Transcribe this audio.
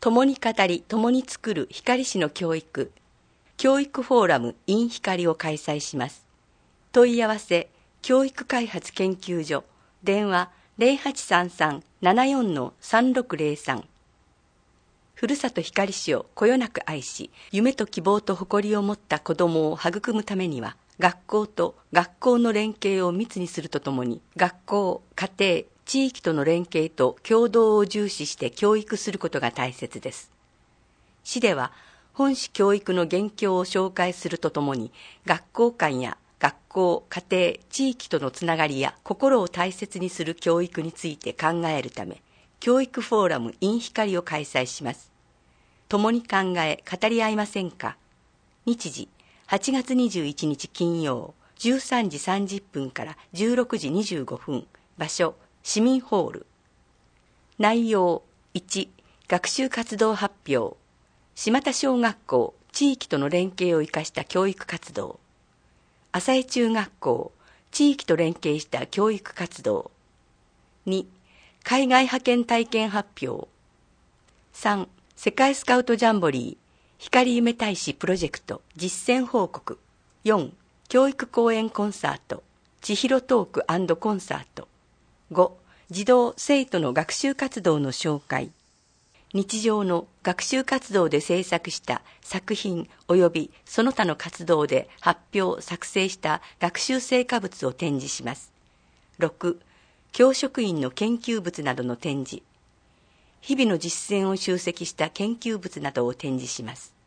共に語り、共に作る光市の教育、教育フォーラム in 光を開催します。問い合わせ、教育開発研究所、電話0833-74-3603。ふるさと光市をこよなく愛し、夢と希望と誇りを持った子どもを育むためには、学校と学校の連携を密にするとともに、学校、家庭、地域との連携と協働を重視して教育することが大切です。市では、本市教育の現況を紹介するとともに、学校間や学校、家庭、地域とのつながりや心を大切にする教育について考えるため、教育フォーラム in 光を開催します。共に考え、語り合いませんか。日時、8月21日金曜、13時30分から16時25分。場所、市民ホール。内容、1、学習活動発表。島田小学校、地域との連携を生かした教育活動。浅江中学校、地域と連携した教育活動。2、海外派遣体験発表。3、世界スカウトジャンボリー、光夢大使プロジェクト実践報告。4、教育講演コンサート、千尋トーク&コンサート。5、児童・生徒の学習活動の紹介。日常の学習活動で制作した作品及びその他の活動で発表・作成した学習成果物を展示します。6、教職員の研究物などの展示。日々の実践を集積した研究物などを展示します。